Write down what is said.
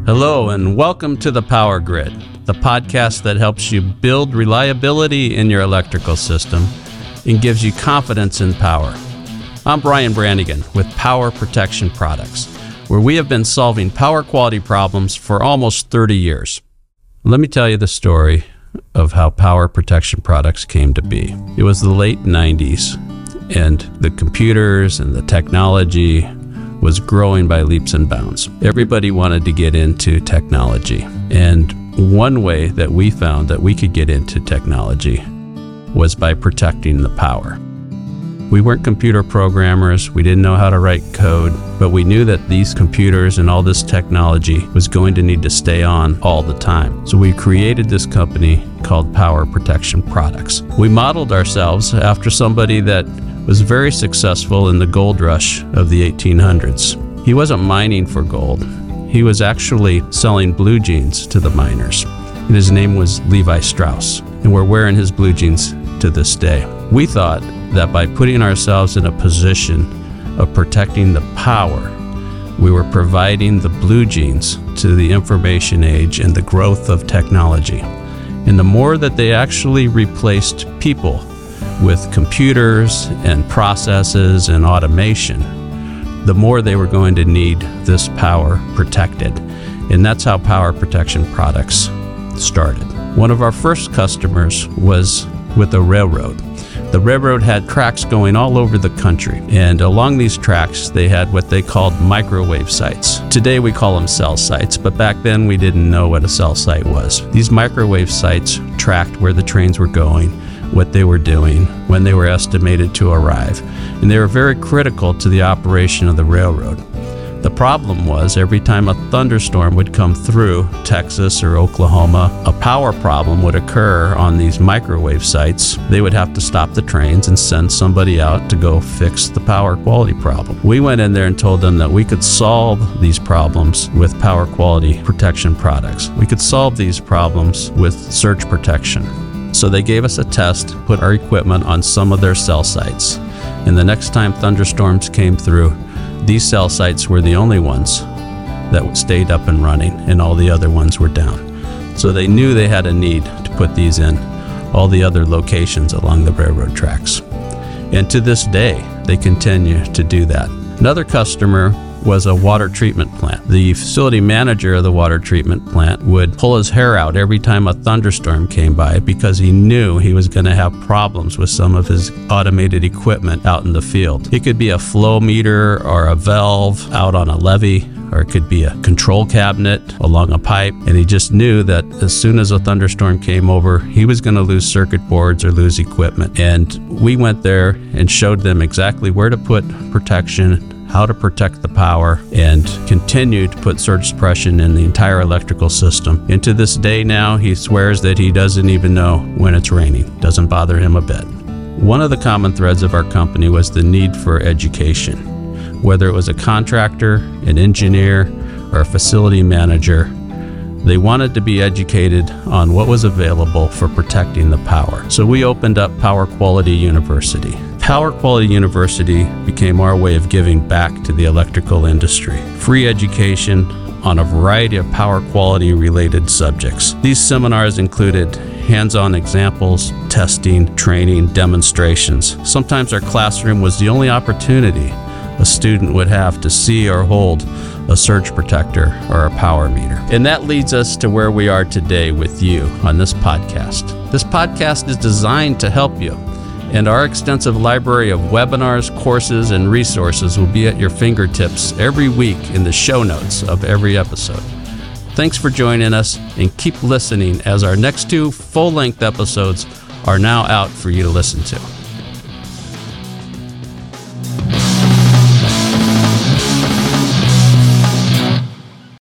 Hello and welcome to the Power Grid, the podcast that helps you build reliability in your electrical system and gives you confidence in power. I'm Brian Brannigan with Power Protection Products, where we have been solving power quality problems for almost 30 years. Let me tell you the story of how Power Protection Products came to be. It was the late 90s, and the computers and the technology was growing by leaps and bounds. Everybody wanted to get into technology, and one way that we found that we could get into technology was by protecting the power. We weren't computer programmers, we didn't know how to write code, but we knew that these computers and all this technology was going to need to stay on all the time. So we created this company called Power Protection Products. We modeled ourselves after somebody that was very successful in the gold rush of the 1800s. He wasn't mining for gold. He was actually selling blue jeans to the miners. And his name was Levi Strauss, and we're wearing his blue jeans to this day. We thought that by putting ourselves in a position of protecting the power, we were providing the blue jeans to the information age and the growth of technology. And the more that they actually replaced people with computers and processes and automation, the more they were going to need this power protected. And that's how Power Protection Products started. One of our first customers was with a railroad. The railroad had tracks going all over the country, and along these tracks they had what they called microwave sites. Today we call them cell sites, but back then we didn't know what a cell site was. These microwave sites tracked where the trains were going, what they were doing, when they were estimated to arrive, and they were very critical to the operation of the railroad. The problem was every time a thunderstorm would come through Texas or Oklahoma, a power problem would occur on these microwave sites. They would have to stop the trains and send somebody out to go fix the power quality problem. We went in there and told them that we could solve these problems with Power Quality Protection Products. We could solve these problems with surge protection. So they gave us a test, put our equipment on some of their cell sites, and the next time thunderstorms came through, these cell sites were the only ones that stayed up and running, and all the other ones were down. So they knew they had a need to put these in all the other locations along the railroad tracks. And to this day, they continue to do that. Another customer was a water treatment plant. The facility manager of the water treatment plant would pull his hair out every time a thunderstorm came by because he knew he was going to have problems with some of his automated equipment out in the field. It could be a flow meter or a valve out on a levee, or it could be a control cabinet along a pipe, and he just knew that as soon as a thunderstorm came over, he was going to lose circuit boards or lose equipment. And we went there and showed them exactly where to put protection, how to protect the power, and continue to put surge suppression in the entire electrical system. And to this day now, he swears that he doesn't even know when it's raining. Doesn't bother him a bit. One of the common threads of our company was the need for education. Whether it was a contractor, an engineer, or a facility manager, they wanted to be educated on what was available for protecting the power. So we opened up Power Quality University. Power Quality University became our way of giving back to the electrical industry. Free education on a variety of power quality related subjects. These seminars included hands-on examples, testing, training, demonstrations. Sometimes our classroom was the only opportunity a student would have to see or hold a surge protector or a power meter. And that leads us to where we are today with you on this podcast. This podcast is designed to help you, and our extensive library of webinars, courses, and resources will be at your fingertips every week in the show notes of every episode. Thanks for joining us, and keep listening as our next 2 full-length episodes are now out for you to listen to.